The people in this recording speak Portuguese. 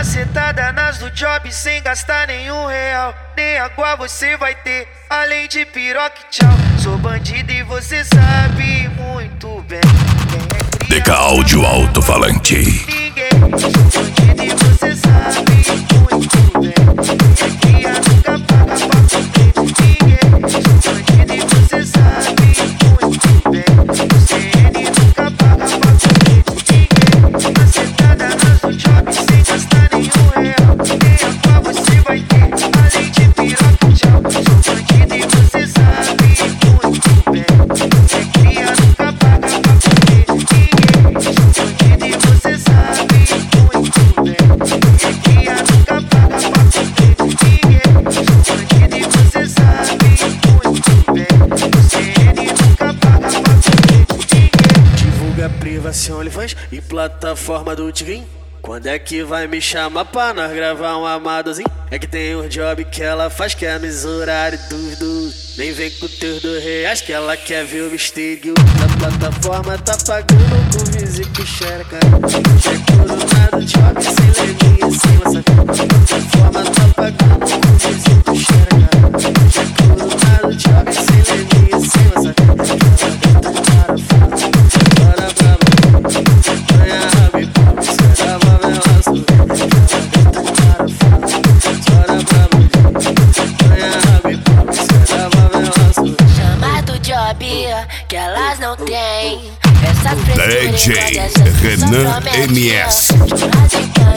Macetada nas do job sem gastar nenhum real. Nem água você vai ter, além de piroca e tchau. Sou bandido e você sabe muito bem. DK Áudio Alto-Falante. Ninguém. Sou bandido e você sabe muito bem. Quem cria nunca paga pra comer. Ninguém. Sou bandido e você sabe muito bem. O CN nunca paga pra comer. Ninguém. Macetada nas do job sem gastar nenhum real. Nem água você vai ter, além de piroca e tchau. Sou bandido e você sabe muito bem. Quem cria nunca paga pra comer. Ninguém. Sou bandido e você sabe muito bem. Quem cria nunca paga pra comer. Ninguém. Sou bandido e você sabe muito bem. O CN nunca paga pra comer. Ninguém. Divulga privação, OnlyFans e plataforma do Tigrin. Quando é que vai me chamar pra nós gravar um amadozinho? É que tem um job que ela faz que é misturar tudo. Nem vem com teus R$2 que ela quer ver o mistério. A plataforma tá pagando com visita e xereca. É coronado, job sem leninha, sem lança. A plataforma tá pagando com visita e xereca. É coronado, job sem leninha, sem lança. Ela gata para fora, bora brava. Ganha rabo e pau, será favela sua. Ela gata para fora, bora brava. Ganha rabo e pau, será favela sua. Chama do job que elas não têm. Essas DJ Renan MS. MS.